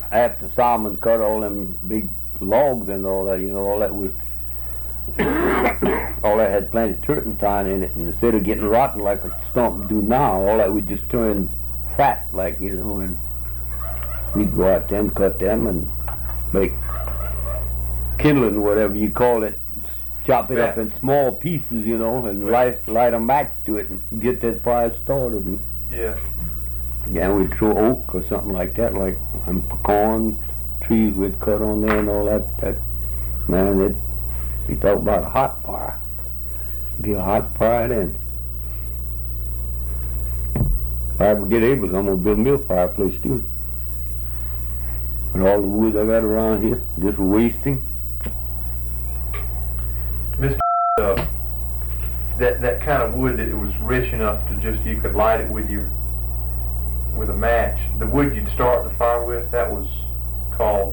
after Simon cut all them big logs and all that, all that was, all that had plenty of turpentine in it, and instead of getting rotten like a stump do now, all that would just turn fat, like, and we'd go out there and cut them and make kindling, whatever you call it, chop it up in small pieces, and light a match to it and get that fire started. And yeah, we'd throw oak or something like that, like pecan trees we'd cut on there and all that. Man, you talk about a hot fire. It'd be a hot fire then. If I ever get able, I'm going to build me a fireplace too. And all the wood I got around here, just wasting. Mr. That kind of wood that it was rich enough to just, you could light it with a match. The wood you'd start the fire with, that was called?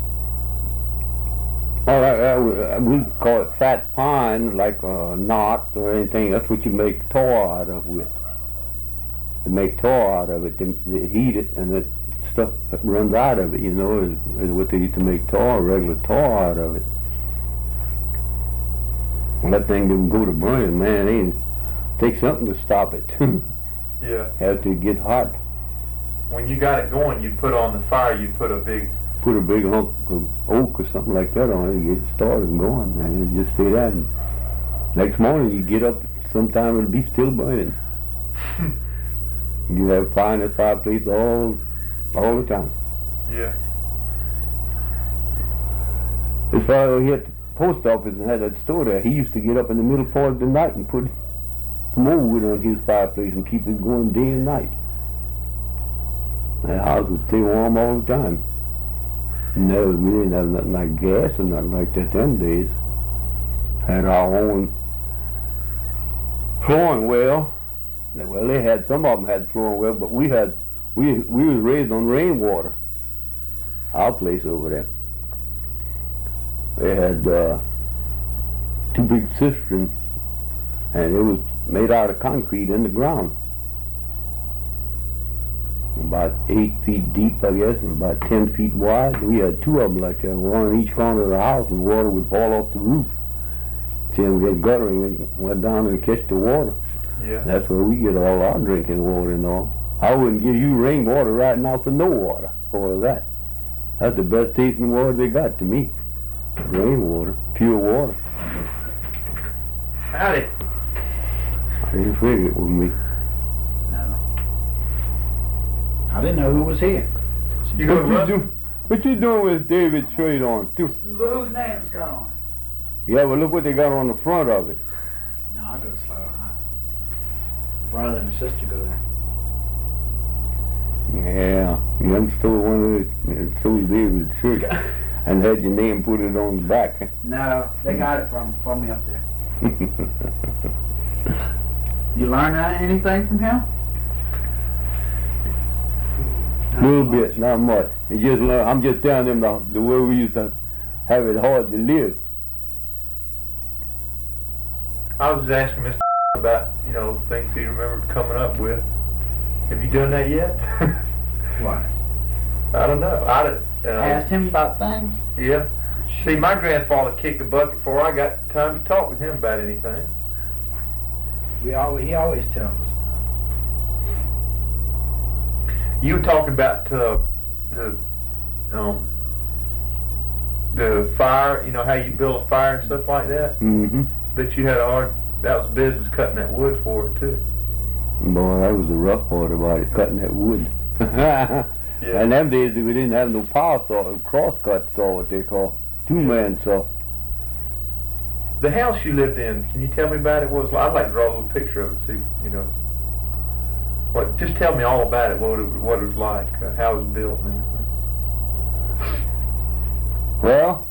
Oh, we call it fat pine, like a knot or anything. That's what you make tar out of with. To make tar out of it, to heat it, and the stuff that runs out of it, is what they used to make tar, regular tar out of it. Well, that thing didn't go to burning, man. It takes something to stop it. Yeah. Have to get hot. When you got it going, you'd put on the fire, you'd put a big hunk of oak or something like that on it and get it started and going, and just stay that. And next morning you get up, sometime it'll be still burning. You have fire in that fireplace all the time. Yeah. This fellow here at the post office and had that store there, he used to get up in the middle part of the night and put some more wood on his fireplace and keep it going day and night. That house would stay warm all the time. No, we didn't have nothing like gas or nothing like that them days. Had our own flooring well. Well, they had, some of them had flooring well, but we was raised on rainwater. Our place over there. They had 2 big cisterns, and it was made out of concrete in the ground. About 8 feet deep, I guess, and about 10 feet wide. We had 2 of them like that, one on each corner of the house, and water would fall off the roof. See them get guttering and went down and catch the water. Yeah. That's where we get all our drinking water and all. I wouldn't give you rainwater right now for no water for that. That's the best tasting water they got to me. Rainwater, pure water. Howdy. I didn't figure it with me. No. I didn't know who was here. You go What you doing with David's shirt on, too? Look whose name's got on. Yeah, but look what they got on the front of it. No, I go to Slough High. Brother and sister go there. Yeah, you stole one of the, stole David's shirt and had your name put it on the back. No, they got it from me up there. You learn anything from him? A little bit, not much. I'm just telling them the way we used to have it hard to live. I was just asking Mr. about, things he remembered coming up with. Have you done that yet? What? I don't know. Asked him about things? Yeah. See, my grandfather kicked the bucket before I got time to talk with him about anything. He always tells us. You were talking about the fire, how you build a fire and stuff like that. Mm-hmm. That you had that was business cutting that wood for it too. Boy, that was the rough part about it, cutting that wood. Yeah. And them days we didn't have no power saw, cross-cut saw, what they call, 2-man saw. The house you lived in, can you tell me about it? I'd like to draw a little picture of it, see, just tell me all about it, what it was like, how it was built and everything. Well,